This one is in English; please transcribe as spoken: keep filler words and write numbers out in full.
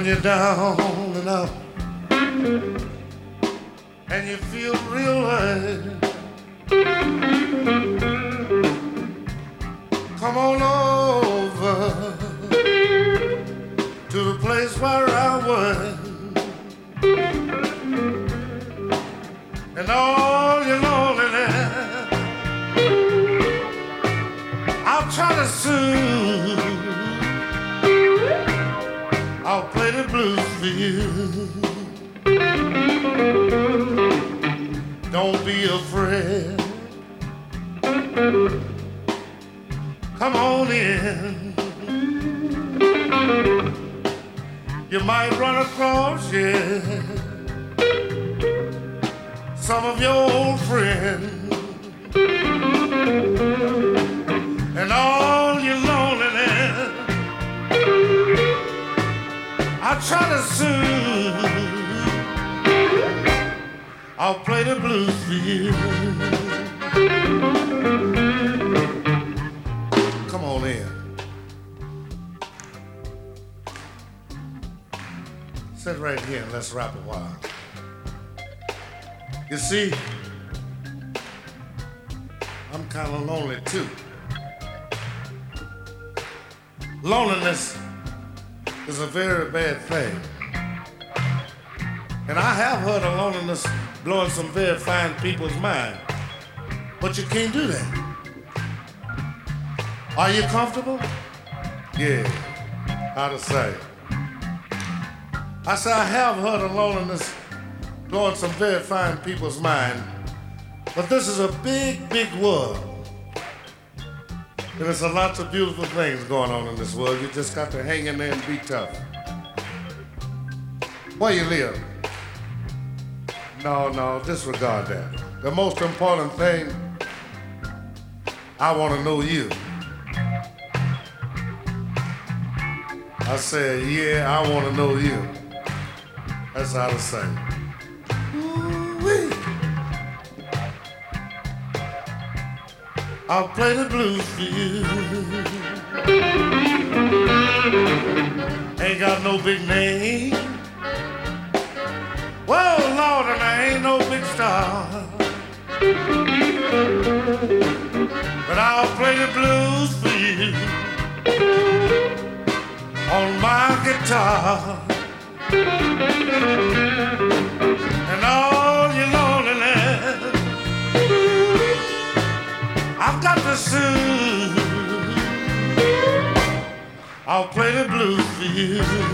you're down and out and you feel real hurt, come on over to the place where I work, and all your loneliness I'll try to soothe. I'll play the blues for you. Don't be afraid. Come on in. You might run across, yeah, some of your old friends, and all your loneliness I'll try to soothe. I'll play the blues for you. Come on in. Sit right here and let's rap a while. You see, I'm kind of lonely too. Loneliness is a very bad thing. And I have heard of loneliness blowing some very fine people's mind. But you can't do that. Are you comfortable? Yeah, how to say. I say I have heard of loneliness blowing some very fine people's mind. But this is a big, big world. And there's a lots of beautiful things going on in this world. You just got to hang in there and be tough. Where you live? No, no, disregard that. The most important thing, I want to know you. I said, yeah, I want to know you. That's how to say. Ooh-wee. I'll play the blues for you. Ain't got no big name. Well, Lord, and I ain't no big star. But I'll play the blues for you on my guitar. And all your loneliness I've got to soothe. I'll play the blues for you.